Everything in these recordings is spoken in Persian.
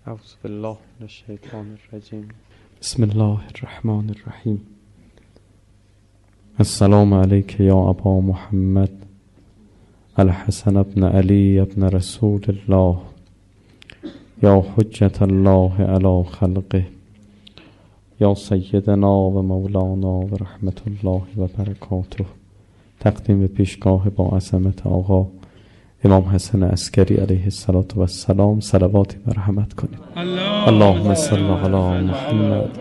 اعوذ بالله من الشیطان الرجیم. بسم الله الرحمن الرحیم. السلام علیک یا ابا محمد الحسن ابن علی ابن رسول الله یا حجت الله علی خلقه یا سیدنا و مولانا و رحمت الله و برکاته. تقدیم به پیشگاه با عظمت آقا امام حسن عسکری علیه السلام صلواتی و رحمت کنید. اللهم صل علی محمد.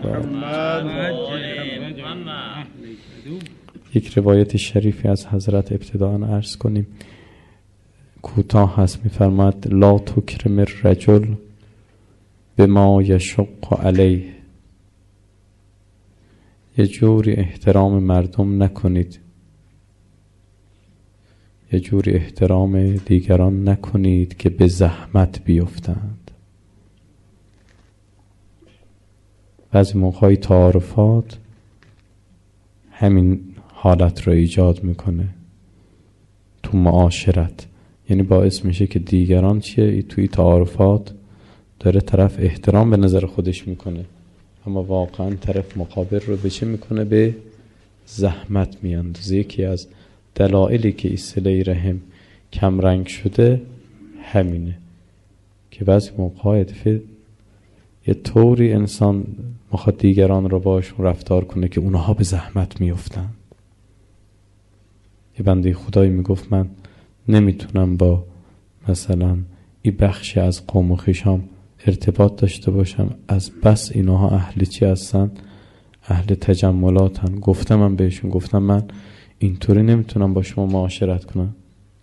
یک روایت شریفی از حضرت ابتداء عرض کنیم، کوتاه هست. می‌فرماد لا تکرم الرجل بما یشق علیه. یه جوری احترام مردم نکنید، یه جوری احترام دیگران نکنید که به زحمت بیفتند. بعضی موقعی تعارفات همین حالت رو ایجاد میکنه تو معاشرت، یعنی باعث میشه که دیگران توی تعارفات داره طرف احترام به نظر خودش میکنه، اما واقعا طرف مقابل رو به چه میکنه؟ به زحمت میاندازه. یکی از دلایلی که صله رحم کم رنگ شده همینه که بعضی موقع یه طوری انسان میخواد دیگران رو باشون رفتار کنه که اونها به زحمت میفتن. یه بنده خدایی میگفت من نمیتونم با مثلا این بخشی از قوم و خویشام ارتباط داشته باشم، از بس اینها اهل چی هستن؟ اهل تجملاتن. گفتم من اینطوری نمیتونم با شما معاشرت کنم.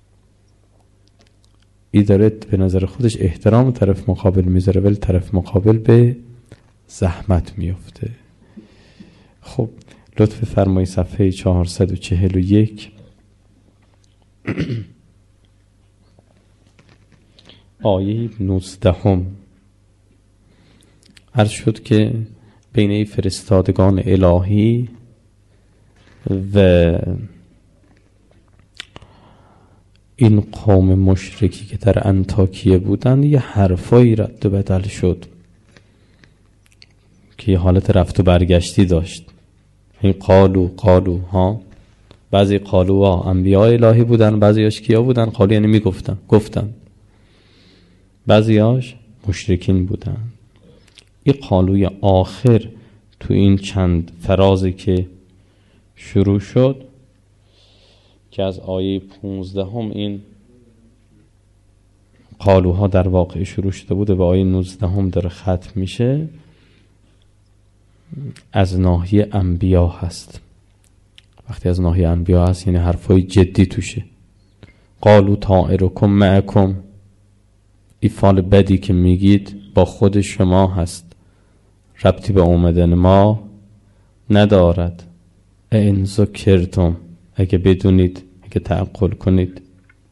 این داره به نظر خودش احترام طرف مقابل میذاره، ولی طرف مقابل به زحمت میفته. خب لطف فرمایی صفحه 441 آیه 19 عرض شد که بین فرستادگان الهی و این قوم مشرکی که در انطاکیه بودن یه حرفایی رد و بدل شد که یه حالت رفت و برگشتی داشت. این قالو ها، بعضی قالوها انبیاء الهی بودن، بعضیاش کیا بودن؟ قالو یعنی گفتن، بعضیاش مشرکین بودن. این قالوی آخر تو این چند فرازی که شروع شد که از آیه 15 این قالوها در واقع شروع شده بوده و آیه 19 داره ختم میشه، از ناحیه انبیا هست. وقتی از ناحیه انبیا هست یعنی حرفای جدی توشه. قالو طائرکم معکم، این فال بدی که میگید با خود شما هست، ربطی به اومدن ما ندارد. این ذکرتم، اگه بدونید، اگه تعقل کنید.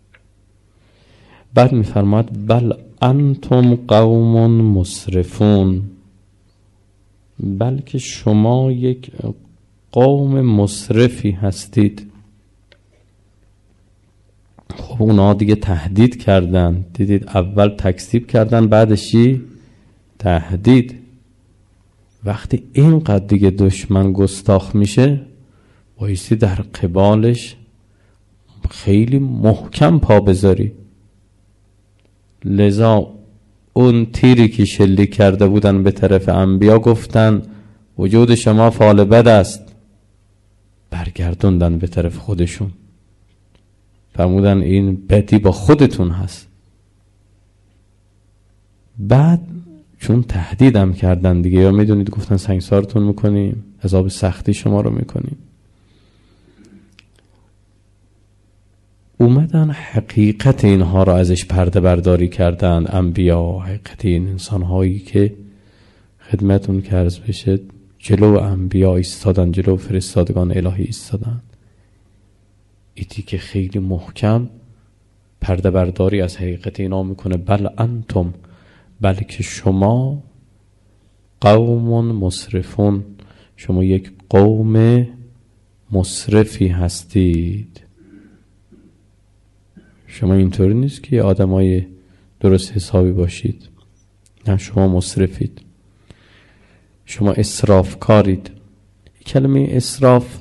بعد میفرماد بل انتم قوم مسرفون، بلکه شما یک قوم مسرفی هستید. خب اونا دیگه تهدید کردن، دیدید اول تکذیب کردن، بعدشی تهدید. وقتی اینقدر دیگه دشمن گستاخ میشه بایستی در قبالش خیلی محکم پا بذاری. لذا اون تیری که شلیک کرده بودن به طرف انبیا گفتن وجود شما فال بد است، برگردوندن به طرف خودشون، فرمودن این بدی با خودتون هست. بعد چون تهدیدم کردن دیگه، یا میدونید گفتن سنگسارتون میکنیم، عذاب سختی شما رو میکنیم، اومدن حقیقت اینها رو ازش پرده برداری کردن. انبیا، حقیقت این انسان هایی که خدمتون که عرض بشه جلو انبیا ایستادن، جلو فرستادگان الهی ایستادن. ایتی که خیلی محکم پرده برداری از حقیقت اینا میکنه. بل انتم، بلکه شما قوم مسرفون، شما یک قوم مسرفی هستید. شما اینطوری نیست که آدمای درست حسابی باشید، نه شما مسرفید، شما اسراف کارید. کلمه اسراف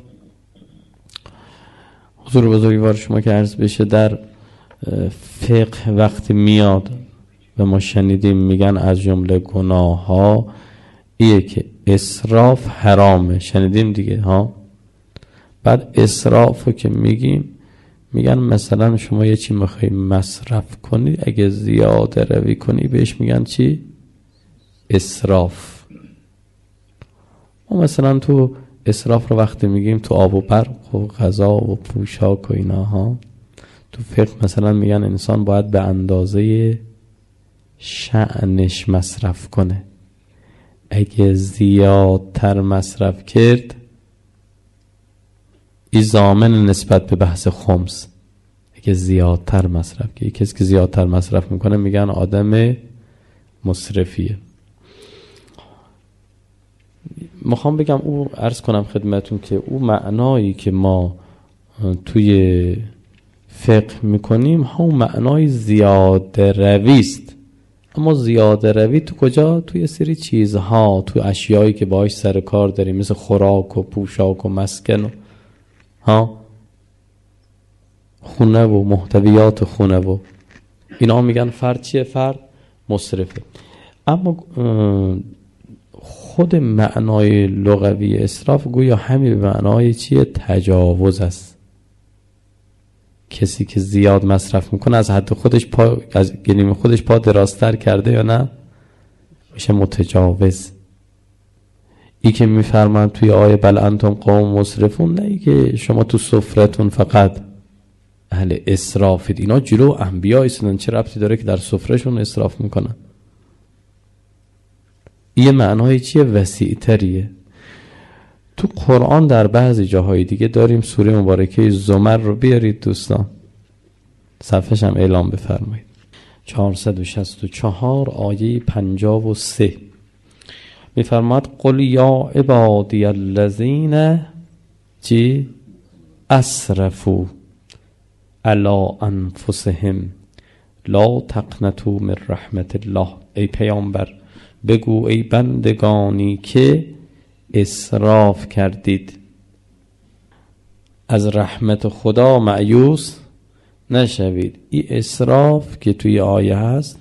حضور بزرگوار شما که عرض بشه در فقه وقتی میاد و ما شنیدیم میگن از جمله گناه ها ایه که اسراف حرامه، شنیدیم دیگه ها. بعد اسرافو که میگن مثلا شما یه چی میخوای مصرف کنی، اگه زیاده روی کنی بهش میگن چی؟ اسراف. ما مثلا تو اسراف رو وقتی میگیم تو آب و برق و غذا و پوشاک و اینا ها، تو فقه مثلا میگن انسان باید به اندازه شأنش مصرف کنه. اگه زیادتر مصرف کرد این ضامن نسبت به بحث خمس. اگه زیادتر مصرف کرد، کسی که زیادتر مصرف میکنه میگن آدم مسرفیه. میخوام بگم او عرض کنم خدمتون که او معنایی که ما توی فقه میکنیم همون معنای زیاده رویست. اما زیاده روی تو کجا؟ توی سری چیزها، تو اشیایی که باهاش سر کار داریم، مثل خوراک و پوشاک و مسکن و خونه و محتویات خونه و اینا میگن فرد چیه؟ فرد مسرفه. اما خود معنای لغوی اسراف گویا همین معنای چیه؟ تجاوز است. کسی که زیاد مصرف میکنه از حد خودش از گلیم خودش پا درازتر کرده یا نه؟ میشه متجاوز. ای که میفرمان توی آیه بل انتم قوم مسرفون، نه ای که شما تو سفرتون فقط اهل اسرافید. اینا جلو انبیا ایستادن، چه ربطی داره که در سفرهشون اسراف میکنن؟ این معنای چیه؟ وسیع تریه. تو قرآن در بعضی جاهای دیگه داریم. سوره مبارکه زمر رو بیارید دوستان، صفحه‌ش هم اعلام بفرمایید. 464 آیه 53 میفرماد قل یا عبادی الذین چی؟ اسرفوا علی انفسهم لا تقنطوا من رحمت الله. ای پیامبر بگو ای بندگانی که اسراف کردید، از رحمت خدا مایوس نشوید. این اسراف که توی آیه هست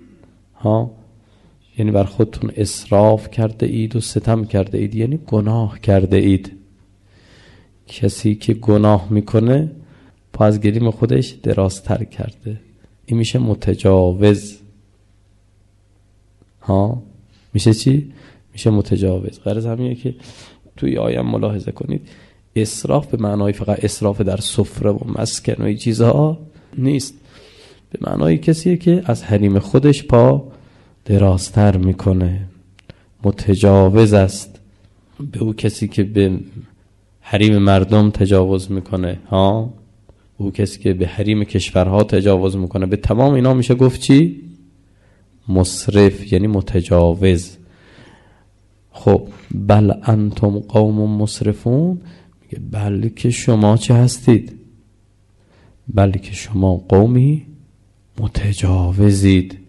یعنی بر خودتون اسراف کرده اید و ستم کرده اید، یعنی گناه کرده اید. کسی که گناه میکنه پا از گلیم خودش درازتر کرده، این میشه متجاوز. میشه چی؟ میشه متجاوز. غرض همینه که توی آیه ملاحظه کنید اسراف به معنای فقط اسراف در سفره و مسکن و این چیزها نیست، به معنای کسیه که از حریم خودش پا درازتر میکنه، متجاوز است. به او کسی که به حریم مردم تجاوز میکنه، او کسی که به حریم کشورها تجاوز میکنه، به تمام اینا میشه گفت چی؟ مسرف، یعنی متجاوز. خب بل انتم قوم مسرفون، میگه بله که شما چه هستید؟ بله که شما قومی متجاوزید.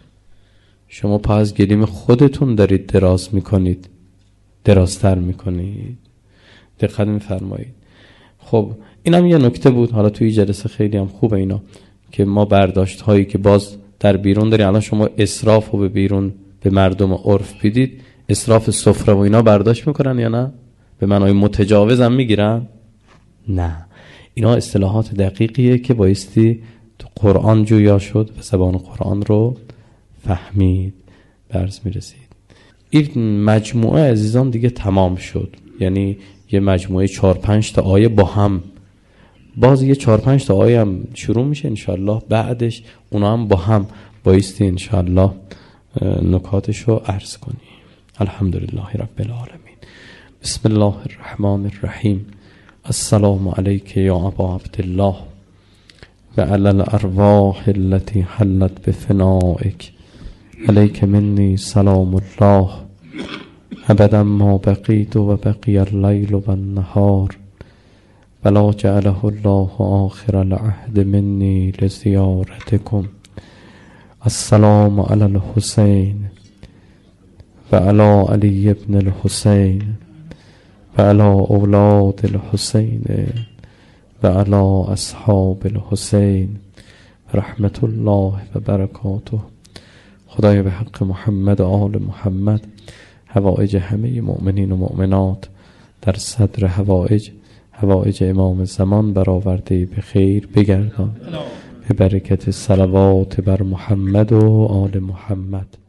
شما پا از گلیم خودتون دارید دراز میکنید، درازتر میکنید. دقت میفرمایید. خب اینم یه نکته بود. حالا توی جلسه خیلی هم خوبه اینا که ما برداشت هایی که باز در بیرون داریم. الان شما اسراف رو به بیرون به مردم عرف بدید، اسراف سفره و اینا برداشت میکنن یا نه؟ به معنای متجاوز هم میگیرن؟ نه، اینا اصطلاحات دقیقیه که بایستی تو قرآن جویا شد و زبان قرآن رو فهمید. برز میرسید. این مجموعه عزیزان دیگه تمام شد، یعنی یه مجموعه 4-5 تا آیه با هم، باز یه 4-5 تا آیه هم شروع میشه انشاءالله بعدش، اونا هم با هم بایستی انشاءالله نکاتش رو عرض کنیم. الحمدلله رب العالمین. بسم الله الرحمن الرحیم. السلام علیک یا ابا عبدالله و علی الارواح التي حلت بفنائک، علیک منی سلام الله ابدا ما بقیت و بقی اللیل و النهار ولا جعله الله آخر العهد منی لزیارتکم. السلام علی الحسین و علی علی ابن الحسین و علی اولاد الحسین و علی اصحاب الحسین رحمت الله و برکاته. خدای به حق محمد و آل محمد حوائج همه مؤمنین و مؤمنات در صدر حوائج امام زمان برآورده به خیر بگردان، به برکت صلوات بر محمد و آل محمد.